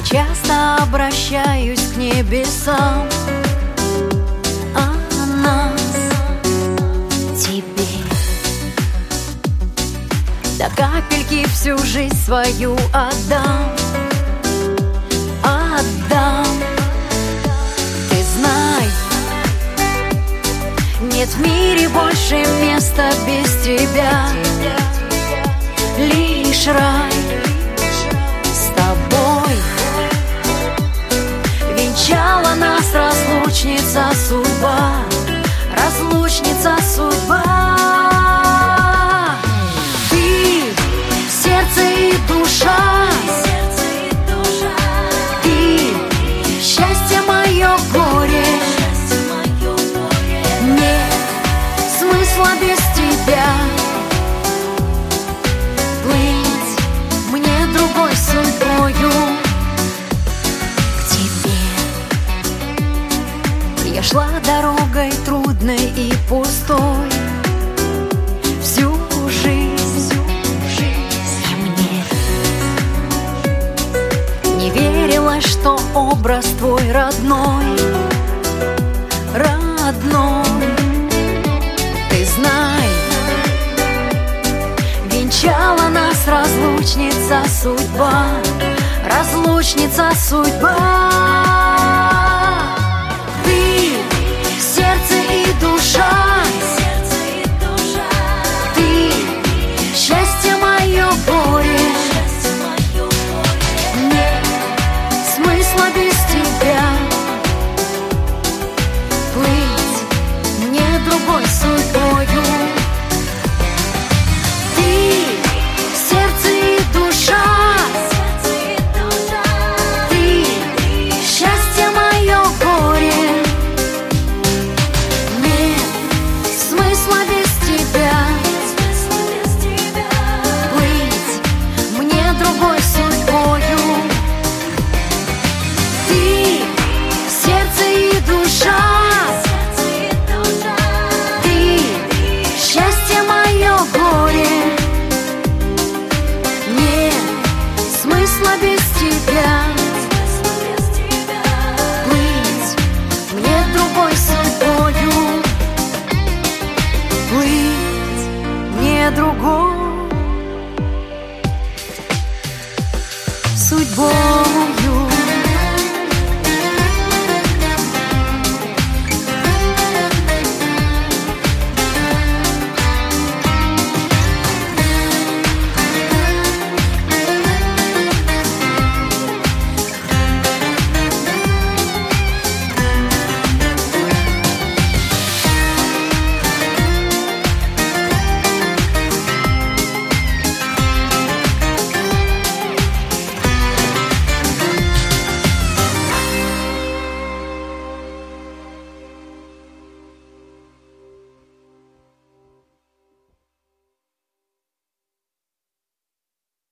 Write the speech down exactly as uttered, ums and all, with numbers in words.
часто обращаюсь к небесам о нас, тебе. До капельки всю жизнь свою отдам, отдам. Ты знай, нет в мире больше места без тебя. Лишь рай с тобой. Венчала нас разлучница судьба, разлучница судьба. Ты сердце и душа, ты счастье мое горе. Нет смысла без тебя плыть мне другой судьбою к тебе. Я шла дорогой трудной и пустой всю жизнь, и мне не верилось, что образ твой родной, родной. Ты знай, венчала нас разлучница судьба, разлучница судьба.